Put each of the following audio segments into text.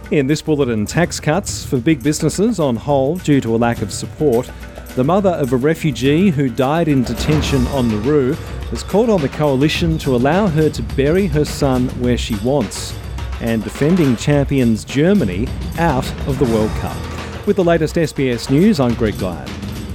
In this bulletin, tax cuts for big businesses on hold due to a lack of support. The mother of a refugee who died in detention on Nauru has called on the coalition to allow her to bury her son where she wants. And defending champions Germany out of the World Cup. With the latest SBS News, I'm Greg Glad.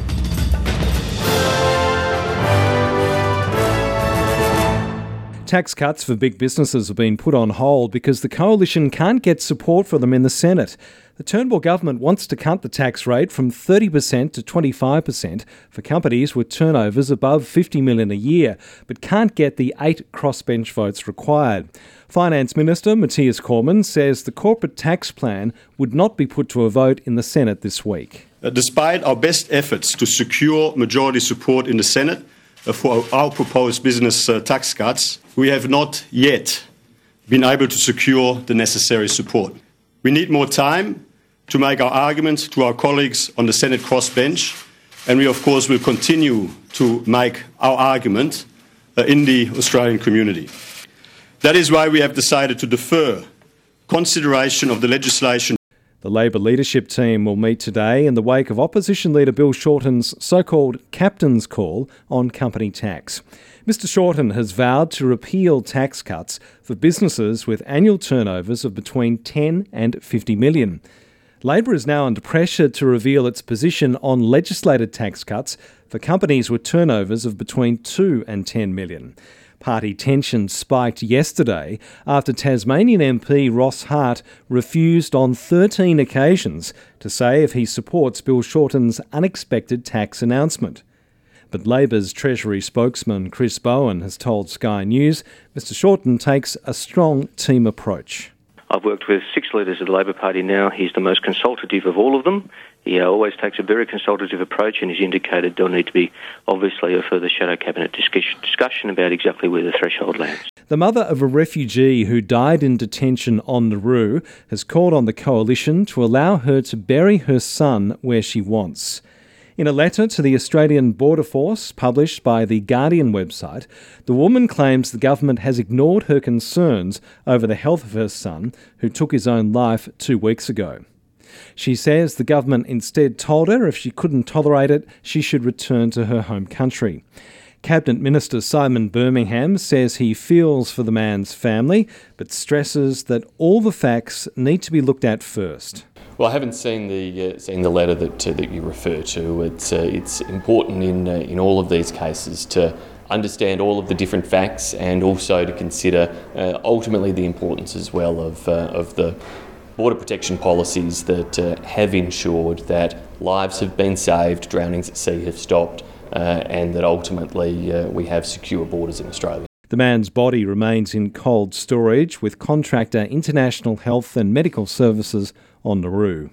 Tax cuts for big businesses have been put on hold because the coalition can't get support for them in the Senate. The Turnbull government wants to cut the tax rate from 30% to 25% for companies with turnovers above $50 million a year, but can't get the 8 crossbench votes required. Finance Minister Matthias Cormann says the corporate tax plan would not be put to a vote in the Senate this week. Despite our best efforts to secure majority support in the Senate for our proposed business tax cuts, we have not yet been able to secure the necessary support. We need more time to make our arguments to our colleagues on the Senate crossbench, and we, of course, will continue to make our argument in the Australian community. That is why we have decided to defer consideration of the legislation. The Labor leadership team will meet today in the wake of opposition leader Bill Shorten's so-called captain's call on company tax. Mr Shorten has vowed to repeal tax cuts for businesses with annual turnovers of between 10 and 50 million. Labor is now under pressure to reveal its position on legislated tax cuts for companies with turnovers of between 2 and 10 million. Party tension spiked yesterday after Tasmanian MP Ross Hart refused on 13 occasions to say if he supports Bill Shorten's unexpected tax announcement. But Labor's Treasury spokesman Chris Bowen has told Sky News Mr Shorten takes a strong team approach. I've worked with 6 leaders of the Labor Party now. He's the most consultative of all of them. He always takes a very consultative approach, and he's indicated there'll need to be, obviously, a further shadow cabinet discussion about exactly where the threshold lands. The mother of a refugee who died in detention on Nauru has called on the coalition to allow her to bury her son where she wants. In a letter to the Australian Border Force published by the Guardian website, the woman claims the government has ignored her concerns over the health of her son, who took his own life 2 weeks ago. She says the government instead told her if she couldn't tolerate it, she should return to her home country. Cabinet Minister Simon Birmingham says he feels for the man's family, but stresses that all the facts need to be looked at first. Well, I haven't seen the letter that you refer to. It's important in all of these cases to understand all of the different facts and also to consider ultimately the importance as well of the border protection policies that have ensured that lives have been saved, drownings at sea have stopped, and that ultimately we have secure borders in Australia. The man's body remains in cold storage with contractor International Health and Medical Services on Nauru.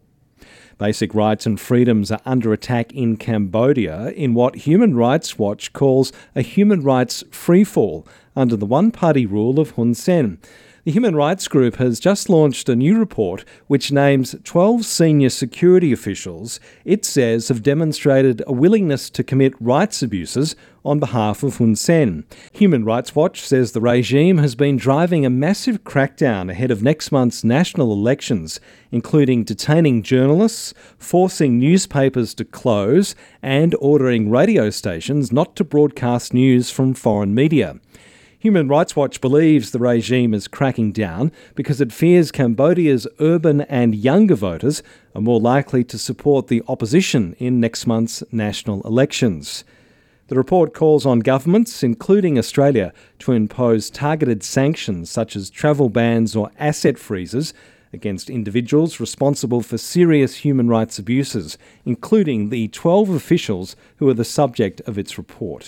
Basic rights and freedoms are under attack in Cambodia in what Human Rights Watch calls a human rights freefall under the one-party rule of Hun Sen. The Human Rights Group has just launched a new report which names 12 senior security officials it says have demonstrated a willingness to commit rights abuses on behalf of Hun Sen. Human Rights Watch says the regime has been driving a massive crackdown ahead of next month's national elections, including detaining journalists, forcing newspapers to close, and ordering radio stations not to broadcast news from foreign media. Human Rights Watch believes the regime is cracking down because it fears Cambodia's urban and younger voters are more likely to support the opposition in next month's national elections. The report calls on governments, including Australia, to impose targeted sanctions such as travel bans or asset freezes against individuals responsible for serious human rights abuses, including the 12 officials who are the subject of its report.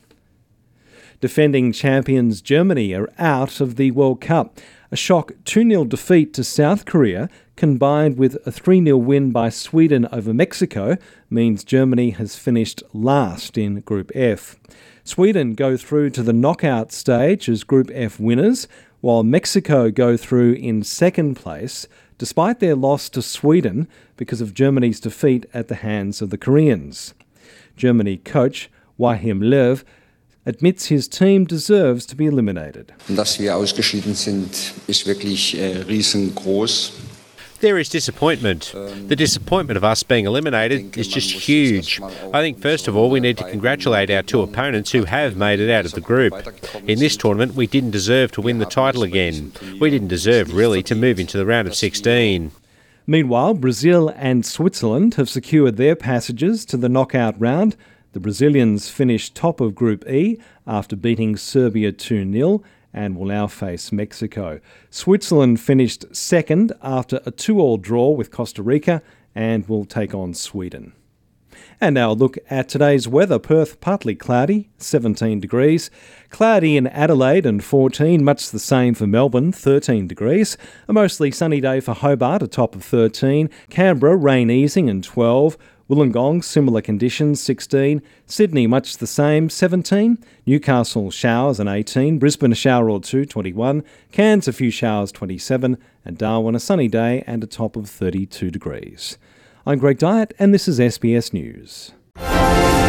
Defending champions Germany are out of the World Cup. A shock 2-0 defeat to South Korea, combined with a 3-0 win by Sweden over Mexico, means Germany has finished last in Group F. Sweden go through to the knockout stage as Group F winners, while Mexico go through in second place, despite their loss to Sweden because of Germany's defeat at the hands of the Koreans. Germany coach Joachim Löw admits his team deserves to be eliminated. Dass wir ausgeschieden sind, ist wirklich riesengroß. There is disappointment. The disappointment of us being eliminated is just huge. I think first of all we need to congratulate our two opponents who have made it out of the group. In this tournament we didn't deserve to win the title again. We didn't deserve really to move into the round of 16. Meanwhile, Brazil and Switzerland have secured their passages to the knockout round. The Brazilians finished top of Group E after beating Serbia 2-0 and will now face Mexico. Switzerland finished second after a 2-2 draw with Costa Rica and will take on Sweden. And now a look at today's weather. Perth, partly cloudy, 17 degrees. Cloudy in Adelaide and 14, much the same for Melbourne, 13 degrees. A mostly sunny day for Hobart, a top of 13. Canberra, rain easing and 12. Wollongong, similar conditions, 16. Sydney, much the same, 17. Newcastle, showers and 18. Brisbane, a shower or two, 21. Cairns, a few showers, 27. And Darwin, a sunny day and a top of 32 degrees. I'm Greg Dyett, and this is SBS News.